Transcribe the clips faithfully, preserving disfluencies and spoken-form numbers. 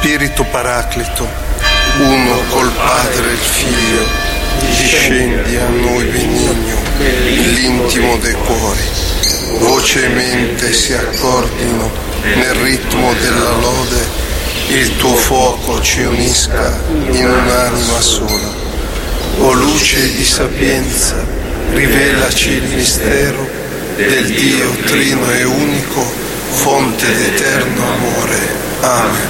Spirito Paraclito, uno col Padre e il Figlio, discendi a noi benigno nell'intimo dei cuori, voce e mente si accordino nel ritmo della lode, il tuo fuoco ci unisca in un'anima sola. O luce di sapienza, rivelaci il mistero del Dio trino e unico, fonte d'eterno amore. Amen.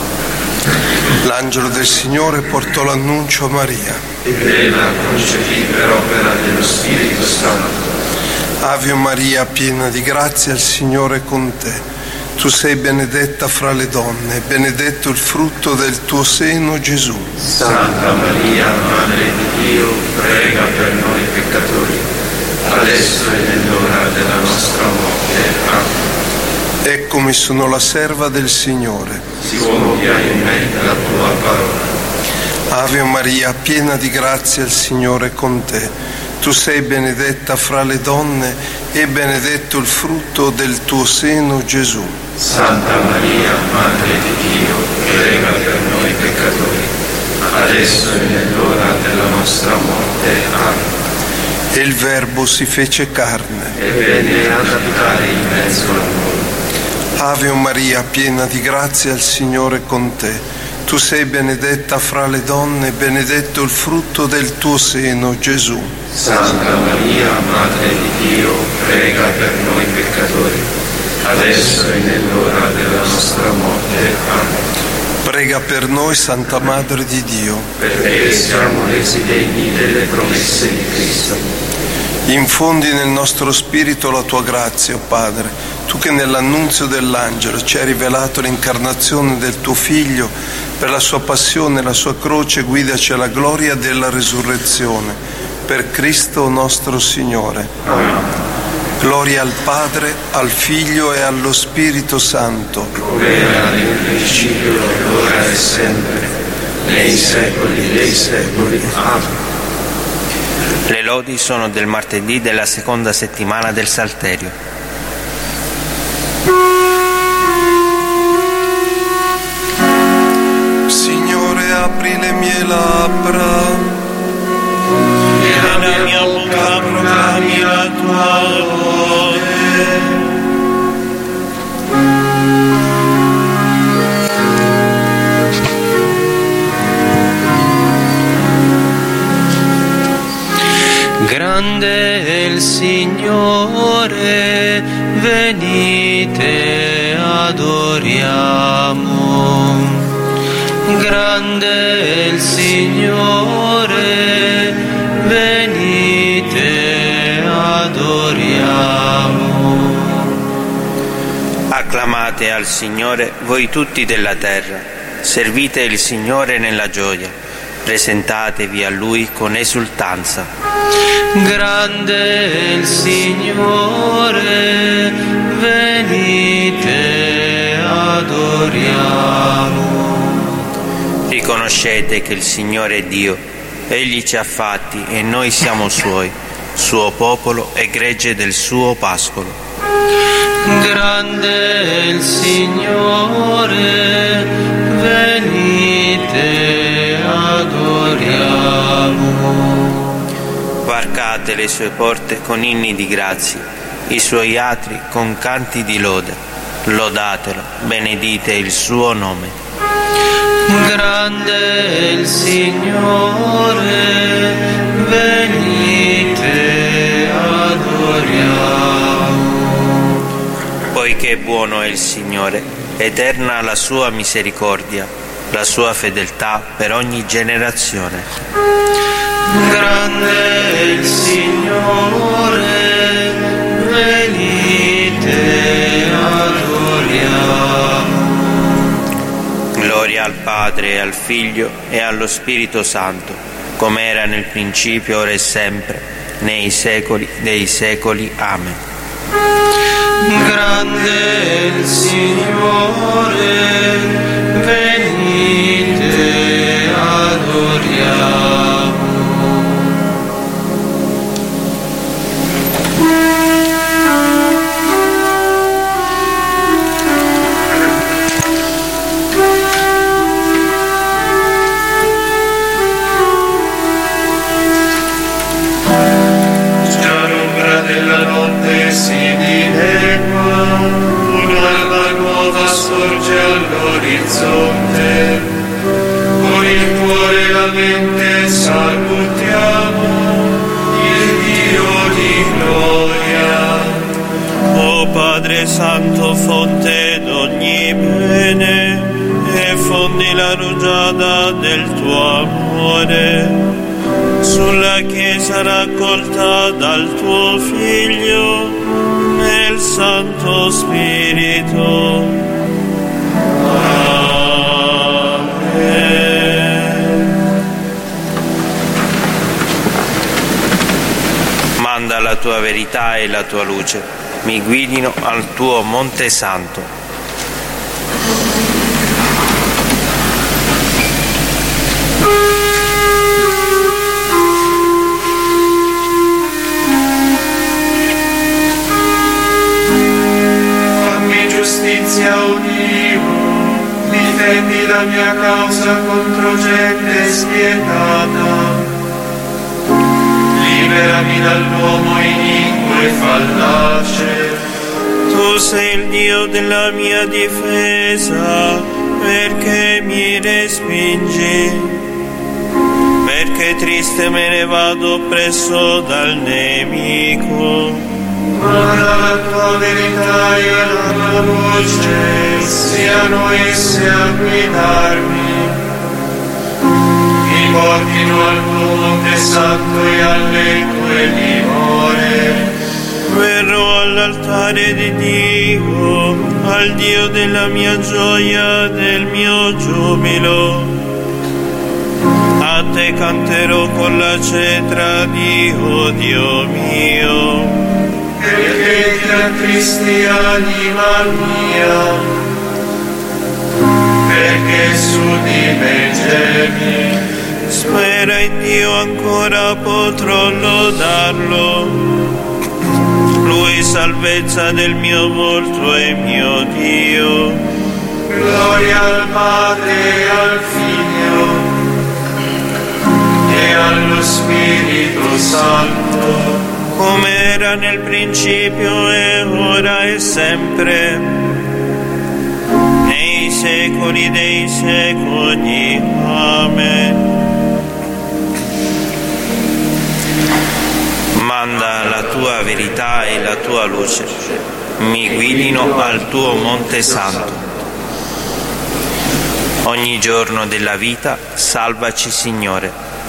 L'angelo del Signore portò l'annuncio a Maria. E plena concepì per opera dello Spirito Santo. Ave Maria, piena di grazia, il Signore è con te. Tu sei benedetta fra le donne, benedetto il frutto del tuo seno, Gesù. Santa Maria, Madre di Dio, prega per noi peccatori, adesso e nell'ora della nostra morte. Amen. Eccomi, sono la serva del Signore. Si compia in me la tua parola. Ave Maria, piena di grazia, il Signore è con te. Tu sei benedetta fra le donne e benedetto il frutto del tuo seno, Gesù. Santa Maria, Madre di Dio, prega per noi peccatori, adesso e nell'ora della nostra morte. Amen. E il Verbo si fece carne e venne ad abitare in mezzo a noi. Ave Maria, piena di grazia, il Signore è con te. Tu sei benedetta fra le donne, benedetto il frutto del tuo seno, Gesù. Santa Maria, Madre di Dio, prega per noi peccatori, adesso e nell'ora della nostra morte. Amen. Prega per noi, Santa Madre di Dio, perché siamo resi degni delle promesse di Cristo. Infondi nel nostro spirito la tua grazia, o Padre, tu che nell'annunzio dell'angelo ci hai rivelato l'incarnazione del tuo Figlio, per la sua passione e la sua croce guidaci alla gloria della resurrezione, per Cristo nostro Signore. Amen. Gloria al Padre, al Figlio e allo Spirito Santo. Come era nel principio, ora e sempre, nei secoli dei secoli. Amen. Le lodi sono del martedì della seconda settimana del Salterio. Signore, apri le mie labbra e la mia bocca proclami la tua lode. Grande è il Signore, venite adoriamo. Grande è il Signore, venite adoriamo. Acclamate al Signore voi tutti della terra, servite il Signore nella gioia, presentatevi a Lui con esultanza. Grande è il Signore, venite adoriamo. Riconoscete che il Signore è Dio, Egli ci ha fatti e noi siamo Suoi, Suo popolo e gregge del Suo pascolo. Grande è il Signore, venite adoriamo. Varcate le sue porte con inni di grazia, i suoi atri con canti di lode. Lodatelo, benedite il suo nome. Grande è il Signore, venite adoriamo. Poiché buono è il Signore, eterna la sua misericordia, la sua fedeltà per ogni generazione. Grande è il Signore, venite adoriamo. Gloria al Padre e al Figlio e allo Spirito Santo, come era nel principio, ora e sempre, nei secoli dei secoli. Amen. Grande è il Signore, venite adoriamo. si dilegua, un'alba nuova sorge all'orizzonte, con il cuore e la mente salutiamo il Dio di gloria. O Padre Santo, fonte d'ogni bene, e fondi la rugiada del tuo amore sulla Chiesa raccolta dal tuo Figlio nel Santo Spirito. Amen. Manda la tua verità e la tua luce, mi guidino al tuo Monte Santo. Giustizia, o Dio, difendi la mia causa contro gente spietata, liberami dall'uomo iniquo e fallace. Tu sei il Dio della mia difesa, perché mi respingi? Perché triste me ne vado presso dal nemico. Guarda la tua verità e la tua voce, siano esse a guidarmi. Mi portino al tuo Monte Santo e alle tue dimore. Verrò all'altare di Dio, al Dio della mia gioia, del mio giubilo. A te canterò con la cetra, Dio, Dio mio. Perché ti rattristi, anima mia, perché su di me gemi. Spera in Dio, ancora potrò lodarlo. Lui salvezza del mio volto e mio Dio. Gloria al Padre e al Figlio e allo Spirito Santo, come era nel principio e ora e sempre, nei secoli dei secoli. Amen. Manda la tua verità e la tua luce, mi guidino al tuo Monte Santo. Ogni giorno della vita salvaci, Signore.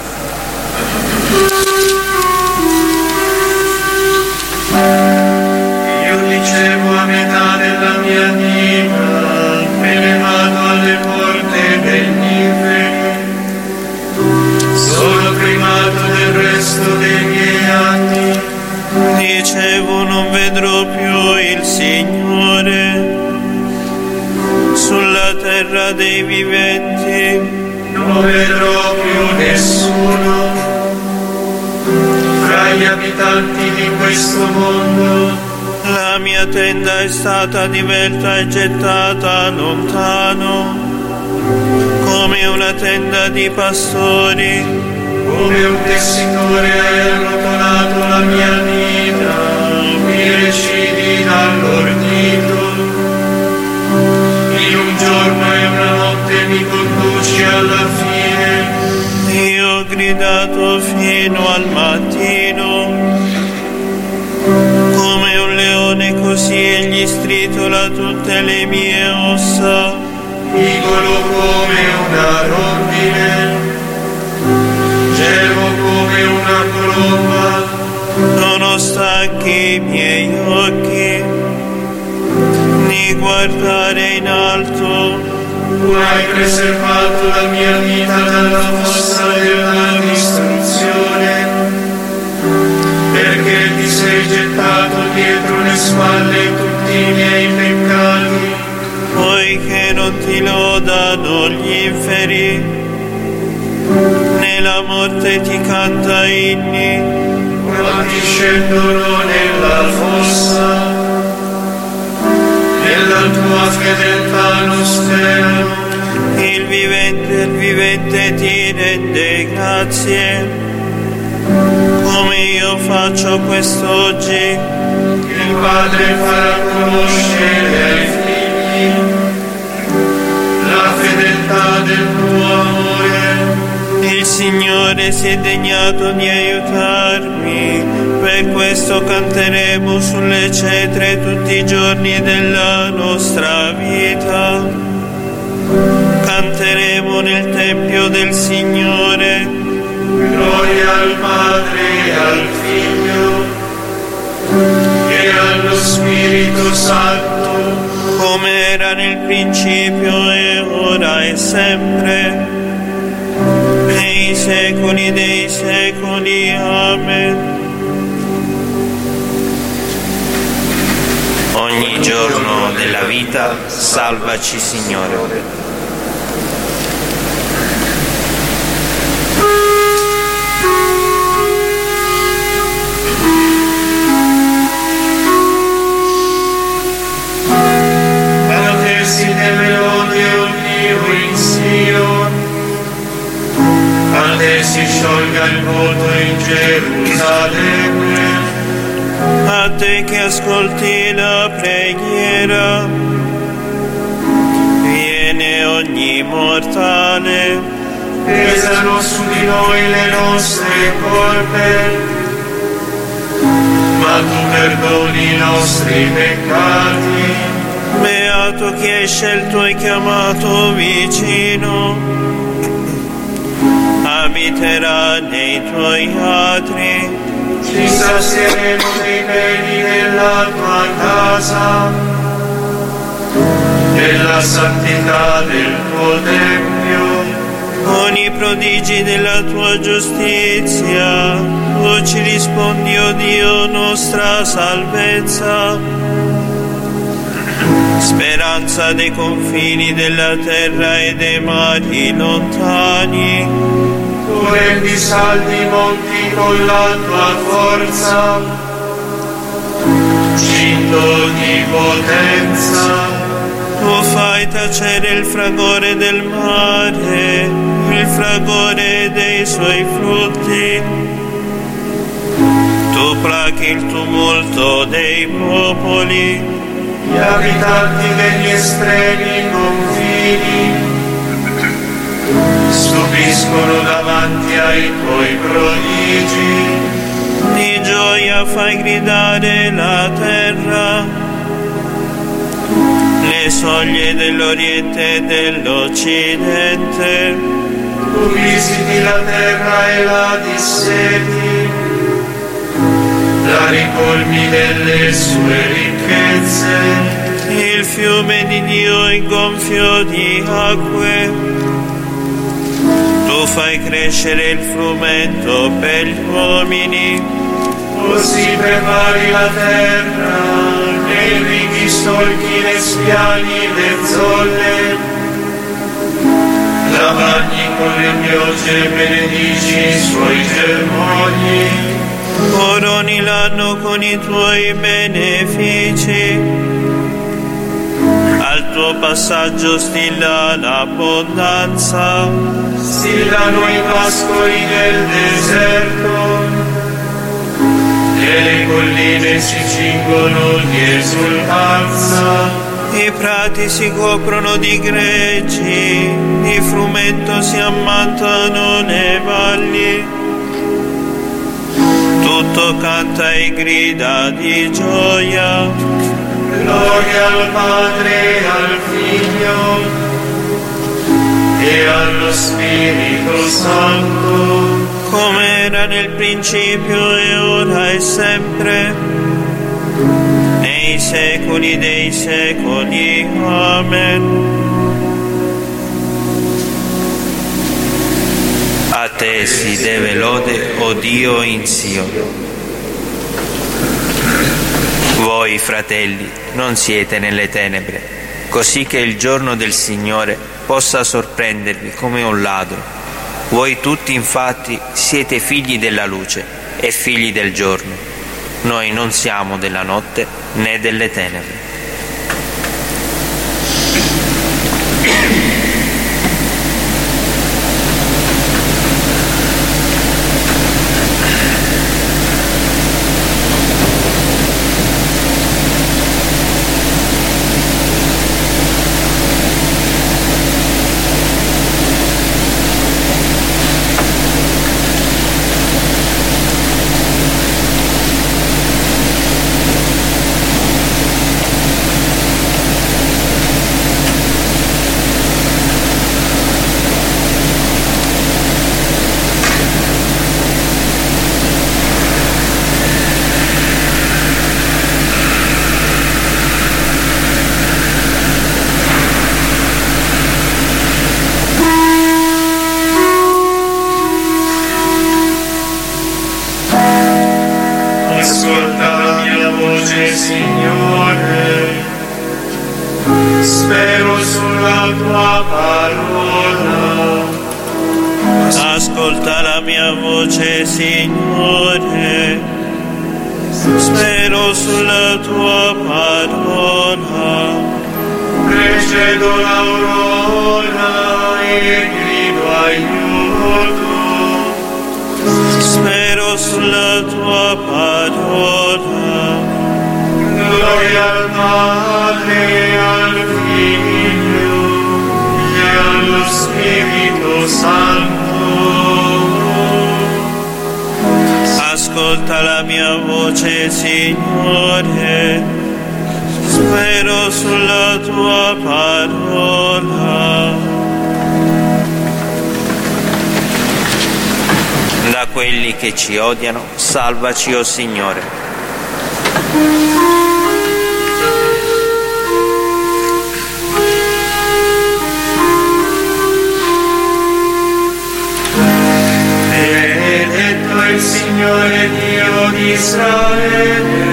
Io dicevo a metà della mia vita, me ne vado alle porte degli inferi, sono primato del resto dei miei anni. Dicevo non vedrò più il Signore, sulla terra dei viventi non vedrò più nessuno. Fra gli abitanti di questo mondo la mia tenda è stata divelta e gettata lontano, come una tenda di pastori. Come un tessitore hai arrotolato la mia vita, mi recidi dall'ordito. In un giorno e una notte mi conduci alla fine. Io ho gridato fino al mattino, come un leone così egli stritola tutte le mie ossa. Pigolo come una rondine, gevo come una colomba. Non ho stanchi i miei occhi, né guardare in alto. Tu hai preservato la mia vita dalla fossa della distruzione, perché ti sei gettato dietro le spalle tutti i miei peccati. Poiché non ti lodano gli inferi, né la morte ti canta inni. Quanti scendono nella fossa, nella tua fedeltà non sperano. Il vivente, il vivente ti rende grazie, come io faccio quest'oggi. Il Padre farà conoscere ai figli la fedeltà del tuo amore. Il Signore si è degnato di aiutarmi, per questo canteremo sulle cetre tutti i giorni della nostra vita. Canteremo nel Tempio del Signore. Gloria al Padre e al Figlio e allo Spirito Santo, come era nel principio e ora e sempre, nei secoli dei secoli. Amen. Ogni giorno della vita, salvaci, Signore. Si deve lode o Dio in Sion, a te si sciolga il voto in Gerusalemme. A te che ascolti la preghiera, viene ogni mortale. Pesano su di noi le nostre colpe, ma tu perdoni i nostri peccati. Beato chi hai scelto e chiamato vicino, abiterà nei tuoi atri. Ci sazieremo dei beni della tua casa, della santità del tuo Tempio. Con i prodigi della tua giustizia, tu ci rispondi, o Dio, nostra salvezza. Speranza dei confini della terra e dei mari lontani. Tu rendi saldi i monti con la tua forza, cinto di potenza. Tu fai tacere il fragore del mare, il fragore dei suoi frutti. Tu plachi il tumulto dei popoli. Gli abitanti degli estremi confini stupiscono davanti ai tuoi prodigi. Di gioia fai gridare la terra, le soglie dell'Oriente e dell'Occidente. Tu visiti la terra e la disseti, la ricolmi delle sue ricchezze. Il fiume di Dio è gonfio di acque. Tu fai crescere il frumento per gli uomini. Così prepari la terra, nei ricchi solchi le spiani le zolle. La bagni con le piogge, benedici i suoi germogli. Coroni l'anno con i tuoi benefici, al tuo passaggio stilla l'abbondanza. Stillano i pascoli del deserto, e le colline si cingono di esultanza. I prati si coprono di greggi, di frumento si ammantano le valli. Tutto canta e grida di gioia. Gloria al Padre e al Figlio e allo Spirito Santo, come era nel principio e ora e sempre, nei secoli dei secoli. Amen. A te si deve lode, o Dio in Sion. Voi, fratelli, non siete nelle tenebre, così che il giorno del Signore possa sorprendervi come un ladro. Voi tutti, infatti, siete figli della luce e figli del giorno. Noi non siamo della notte né delle tenebre. spero sulla tua parola. Ascolta la mia voce, Signore, spero sulla tua parola. Precedo l'aurora e grido aiuto. Spero sulla tua parola. Gloria al Padre, al Figlio e allo Spirito Santo. Ascolta la mia voce, Signore, spero sulla tua parola. Da quelli che ci odiano, salvaci, o Signore. Benedetto il Signore Dio di Israele,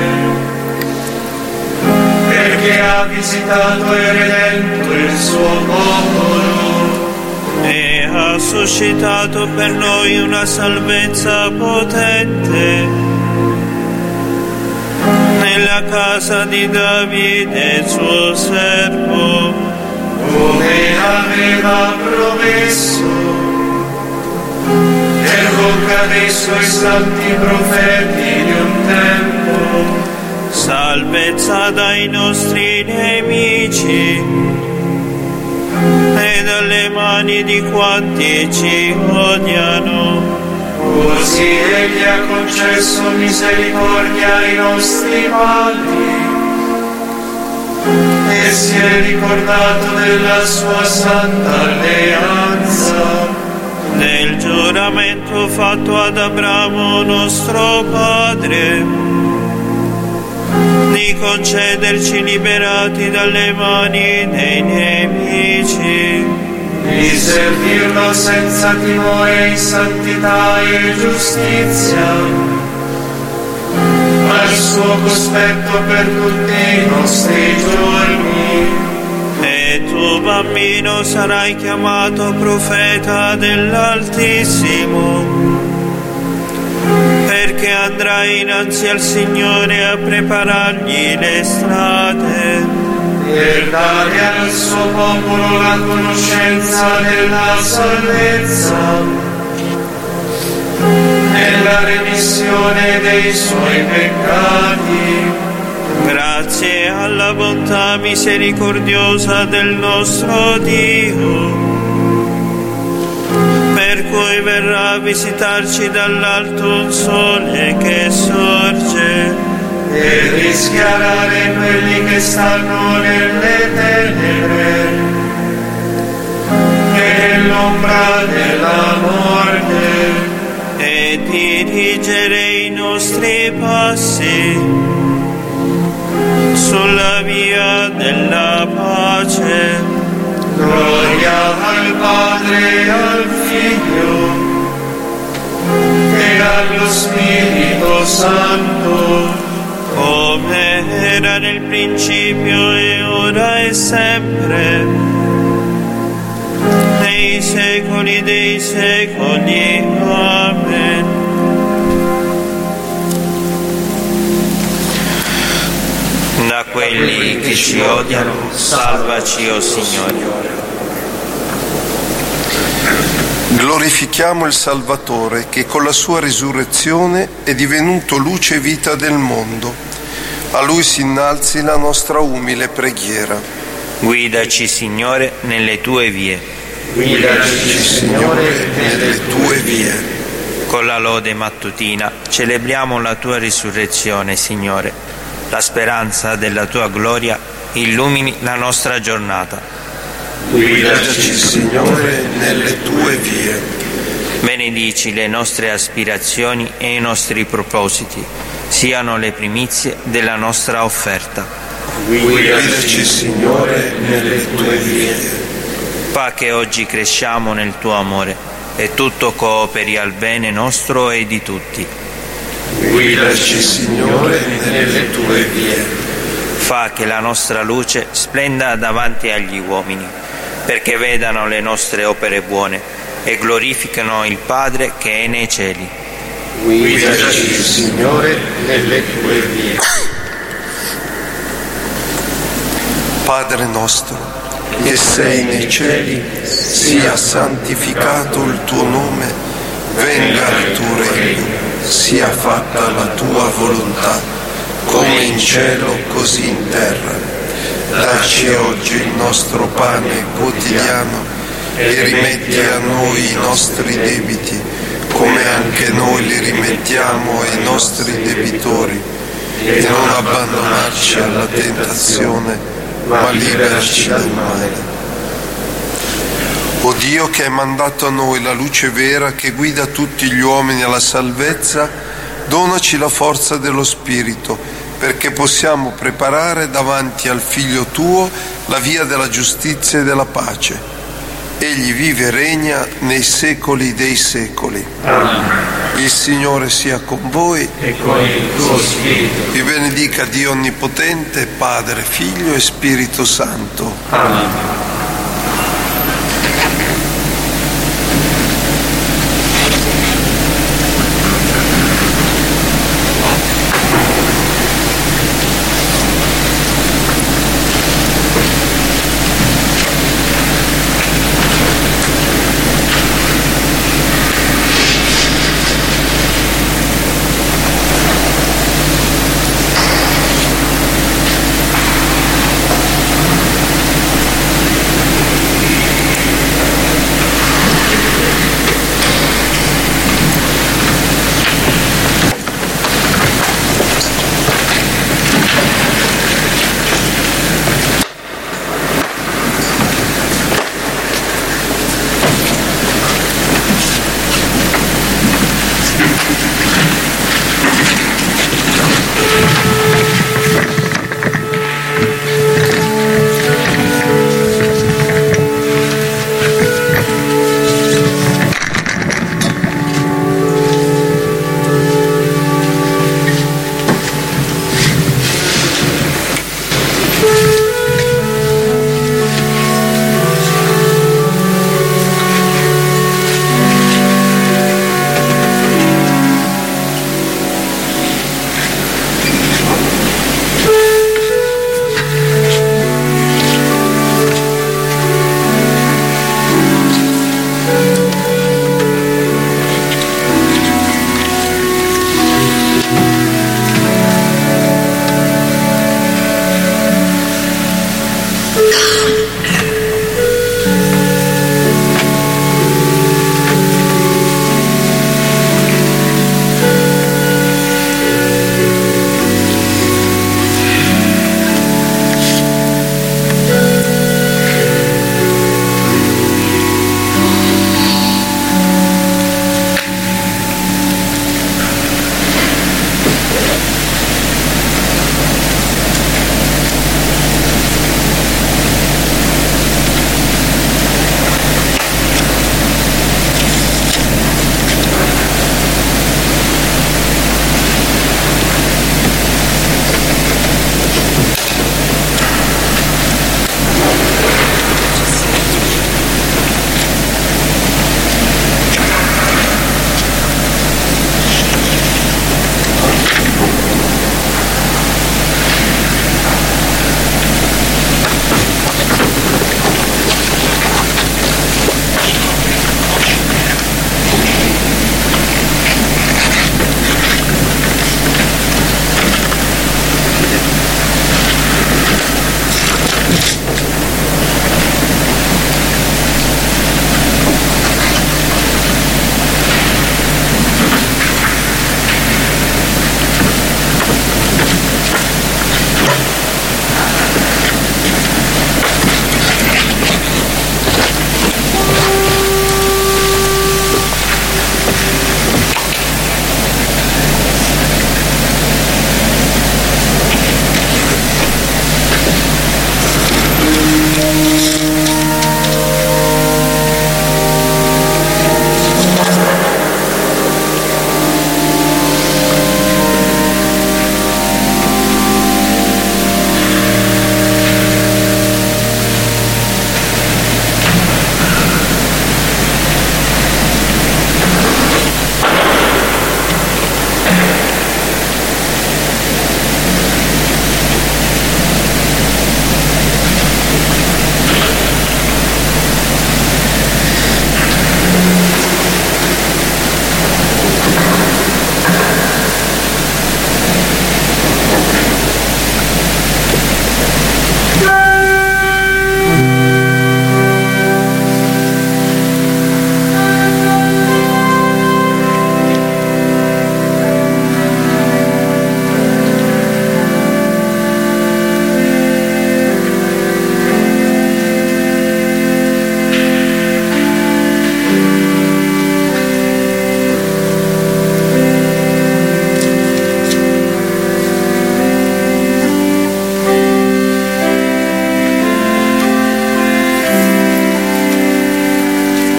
perché ha visitato e redento il suo popolo E ha suscitato per noi una salvezza potente nella casa di Davide, suo servo, come aveva promesso per bocca dei suoi santi profeti di un tempo. salvezza dai nostri nemici e dalle mani di quanti ci odiano. Così egli ha concesso misericordia ai nostri mali e si è ricordato della sua santa alleanza, Del giuramento fatto ad Abramo nostro padre, di concederci liberati dalle mani dei nemici, di servirlo senza timore in santità e giustizia, al suo cospetto per tutti i nostri giorni. E tu, bambino, sarai chiamato profeta dell'Altissimo, perché andrai innanzi al Signore a preparargli le strade, per dare al suo popolo la conoscenza della salvezza e la remissione dei suoi peccati, grazie alla bontà misericordiosa del nostro Dio, per cui verrà a visitarci dall'alto un sole che sorge, e rischiarare quelli che stanno nelle tenebre e nell'ombra della morte, e dirigere i nostri passi sulla via della pace. Gloria al Padre e al Figlio e allo Spirito Santo, come era nel principio e ora e sempre, nei secoli dei secoli. Amen. Da quelli che ci odiano, salvaci, o Signore. Glorifichiamo il Salvatore che con la sua risurrezione è divenuto luce e vita del mondo. A Lui si innalzi la nostra umile preghiera. Guidaci, Signore, nelle tue vie. Guidaci, Signore, nelle tue vie. Con la lode mattutina celebriamo la tua risurrezione, Signore. La speranza della tua gloria illumini la nostra giornata. Guidaci, Signore, nelle tue vie. Benedici le nostre aspirazioni e i nostri propositi, siano le primizie della nostra offerta. Guidaci, Signore, nelle tue vie. Fa che oggi cresciamo nel tuo amore e tutto cooperi al bene nostro e di tutti. Guidaci, Signore, nelle tue vie. Fa che la nostra luce splenda davanti agli uomini, perché vedano le nostre opere buone e glorificano il Padre che è nei cieli. Guidaci, Signore, nelle tue vie. Padre nostro, che sei nei cieli, sia santificato il tuo nome, venga il tuo regno, sia fatta la tua volontà, come in cielo così in terra. Dacci oggi il nostro pane quotidiano e rimetti a noi i nostri debiti, come anche noi li rimettiamo ai nostri debitori, e non abbandonarci alla tentazione, ma liberaci dal male. O Dio, che hai mandato a noi la luce vera che guida tutti gli uomini alla salvezza, donaci la forza dello Spirito, perché possiamo preparare davanti al Figlio tuo la via della giustizia e della pace. Egli vive e regna nei secoli dei secoli. Amen. Il Signore sia con voi E con il tuo spirito. vi benedica Dio Onnipotente, Padre, Figlio e Spirito Santo. Amen.